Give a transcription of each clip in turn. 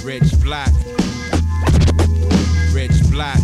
Rich black. Rich black.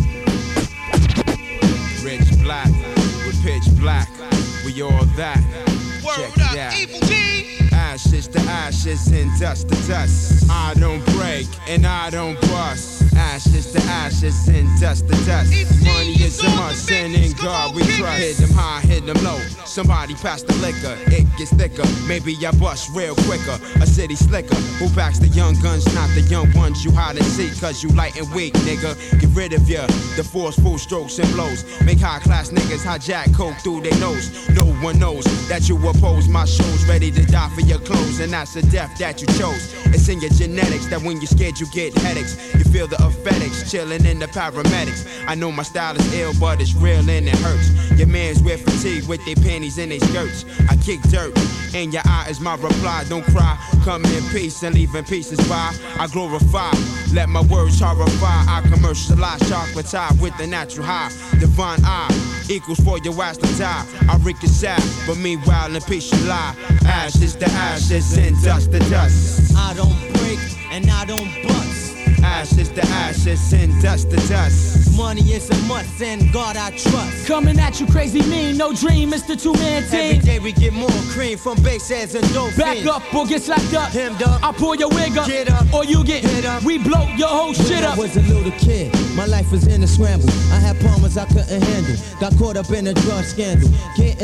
Rich black. With pitch black. We all that. Check it out. Evil D. Ashes to ashes and dust to dust. I don't break and I don't bust. Ashes to ashes and dust to dust. Money is a must and in God we trust. Hit them high, hit them low. Somebody pass the liquor, it gets thicker. Maybe I bust real quicker. A city slicker who backs the young guns, not the young ones you hide and seek. Cause you light and weak, nigga. Get rid of ya. The forceful strokes and blows make high class niggas hijack coke through their nose. No one knows that you oppose my shows. Ready to die for your clothes, and that's the death that you chose. It's in your genetics that when you're scared you get headaches. You feel the effects, chilling in the paramedics. I know my style is ill, but it's real and it hurts. Your mans wear fatigue with their panties and their skirts. I kick dirt, and your eye is my reply. Don't cry, come in peace and leave in pieces by. I glorify, let my words horrify. I commercialize chocolate tie with the natural high. Divine eye equals for your ass to die. I wreak your sad, but meanwhile in peace you lie. Ashes to ashes and dust to dust. I don't break and I don't bust. Ashes to ashes and dust to dust. Money is a must and God I trust. Coming at you crazy mean, no dream, it's the two-man team. Every day we get more cream from bass heads and dope Back fiends. up or get slapped up. Hemmed up. I pull your wig up. Get up. Or you get Hit up. We blow your whole shit When up. I was a little kid, my life was in a scramble. I had problems I couldn't handle. Got caught up in a drug scandal. Getting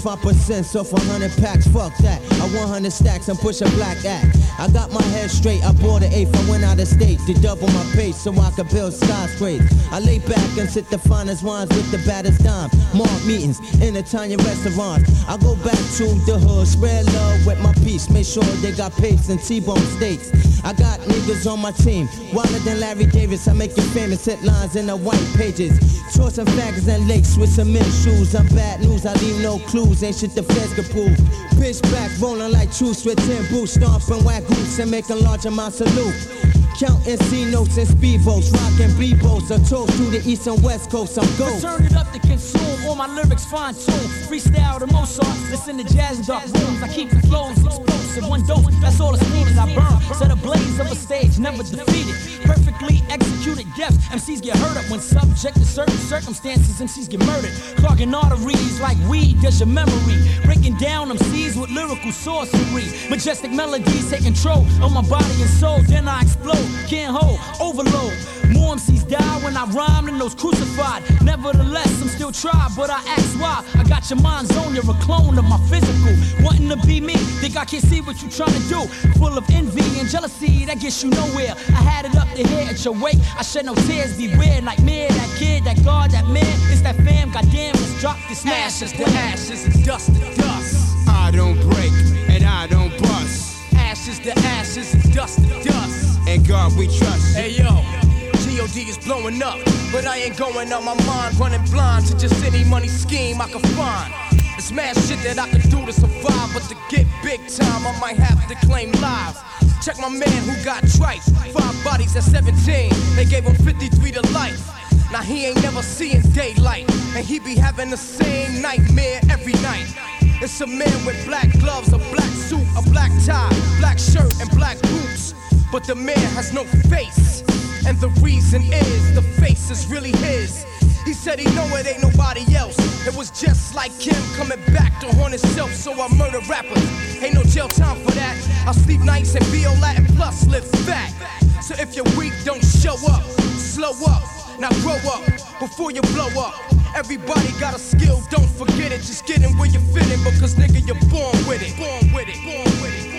25% so for 100 packs, fuck that. I 100 stacks and push a black act. I got my head straight, I bought an eighth. I went out of state to double my pace so I could build skyscrapers. I lay back and sip the finest wines with the baddest dimes. Mark meetings in Italian restaurants. I go back to the hood, spread love with my peace. Make sure they got pace and T-bone steaks. I got niggas on my team, wilder than Larry Davis. I make you famous, hit lines in the white pages. Tossing faggots and lakes with some men's shoes. I'm bad news, I leave no clues. Ain't shit the feds can prove. Pitch back, rolling like true sweat and boots. Stomping whack roots and making large amounts of loot. Counting C-notes and speedboats, rocking B-boats. A toast to the east and west coast, I'm ghost. Turn it up to consume, all my lyrics fine-tuned. Freestyle to Mozart, listen to jazz in dark rooms. I keep the flows explosive, one dose, that's all the speed is I burn. Set a blaze of a stage, never defeated. Perfectly executed deaths, MCs get hurt up when subject to certain circumstances. MCs get murdered, clogging arteries like weed, does your memory. Breaking down MCs with lyrical sorcery. Majestic melodies take control of my body and soul, then I explode. Can't hold, overload. More MCs die when I rhyme than those crucified. Nevertheless, I'm still tried, but I ask why. I got your mind's on, you're a clone of my physical. Wanting to be me, think I can't see what you trying to do. Full of envy and jealousy, that gets you nowhere. I had it up to here at your wake. I shed no tears, beware. Nightmare, that kid, that God, that man. It's that fam, goddamn, let's drop this Ashes to ashes and dust to dust. I don't break and I don't bust. Ashes to ashes and dust to dust. And God we trust. Hey yo, G.O.D. is blowing up, but I ain't going out my mind, running blind to just any money scheme I can find. It's mad shit that I can do to survive, but to get big time I might have to claim lives. Check my man who got trice, 5 bodies at 17, they gave him 53 to life. Now he ain't never seeing daylight, and he be having the same nightmare every night. It's a man with black gloves, a black suit, a black tie, black shirt, and black boots. But the man has no face, and the reason is the face is really his. He said he know it ain't nobody else. It was just like him coming back to haunt himself, so I murder rappers. Ain't no jail time for that. I'll sleep nights and be all Latin plus live fat. So if you're weak, don't show up. Slow up, now grow up before you blow up. Everybody got a skill, don't forget it. Just get in where you fit in, because nigga, you're born with it. Born with it, born with it.